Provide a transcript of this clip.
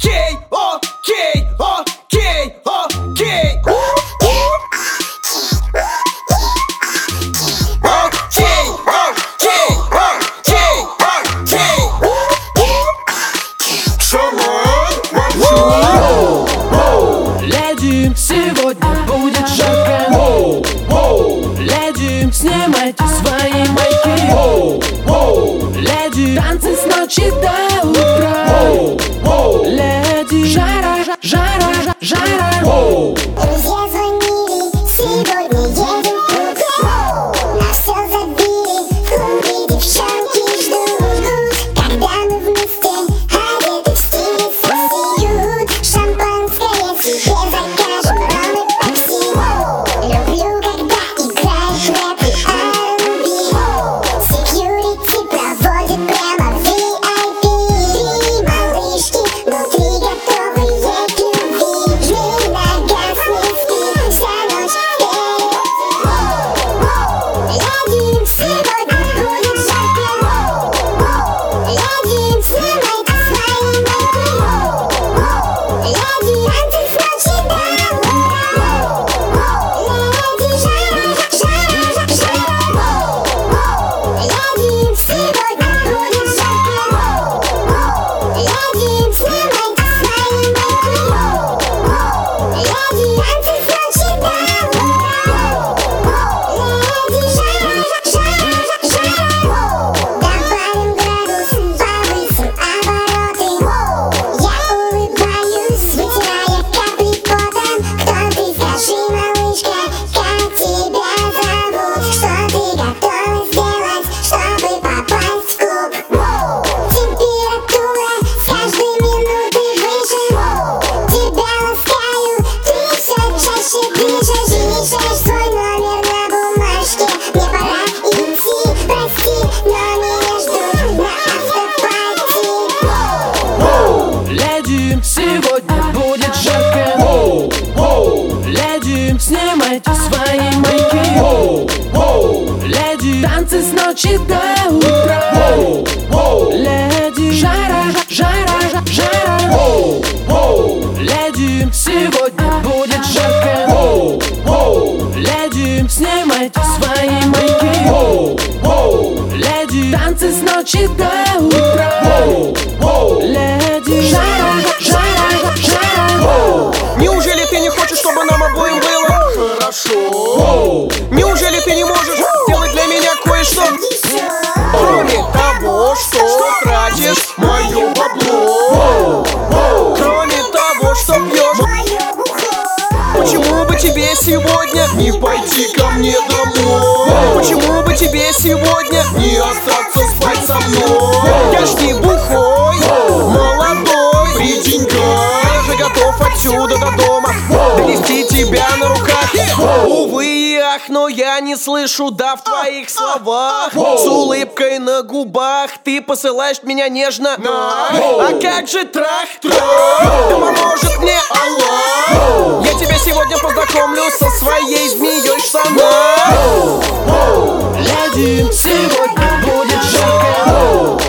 окей, окей, окей, окей. Леди, сегодня будет жарко. Леди, снимайте свои майки. Леди, танцы с ночи до утра. Леди, жара, жара, жара. Друзья звонили, сегодня едем в клуб. Нас все забили, в клубе девчонки ждут. Когда мы вместе, одеты в стиле сосьют. Шампанское себе закажем, ром и такси. Люблю, когда играет рэп и R&B. Секьюрити проводит прямо в VIP. Три малышки внутри готовые к любви. Жми на газ, не спи, вся ночь вперед. Леди, сегодня будет жарко. Леди, снимайте свои майки. Леди, танцы с ночи до утра. Леди, жара, жара, жара. Леди, сегодня будет жарко. Леди, снимайте свои майки. Леди, танцы с ночи до утра. Леди, жара, жара, жара. Добавим градус, повысим обороты. Я улыбаюсь, вытирая капли потом. Кто ты, скажи, малышка, как тебя зовут? Что ты готова сделать, чтобы попасть в клуб? Температура с каждой минутой выше. Тебя ласкаю, ты все чаще пишешь. Вмещаешь свой номер на бумажке. Мне пора идти, прости, но меня ждут на автопати. Леди, сегодня будет жарко. Леди, снимайте свои майки. Леди, танцы с ночи до утра. Леди, жара, жара, жара. Леди, сегодня будет жарко. Леди, снимайте свои майки. Леди, танцы с ночи до утра. Леди, жара, жара, жара. Неужели ты не хочешь, чтобы нам обоим было хорошо? Неужели ты не можешь сделать для меня кое-что? Кроме того, что тратишь мое бабло. Кроме того, что пьешь. Почему бы тебе сегодня не пойти ко мне домой? Почему бы тебе сегодня не остаться спать со мной? Я ж не бухой, молодой, при деньгах. Я же готов отсюда до дома донести тебя на руках. Увы и ах, но я не слышу да в твоих словах. С улыбкой на губах ты посылаешь меня нежно. А как же трах? Да поможет мне Аллах. Я тебя сегодня познакомлю со своей змеей сама. Леди, сегодня будет жарко.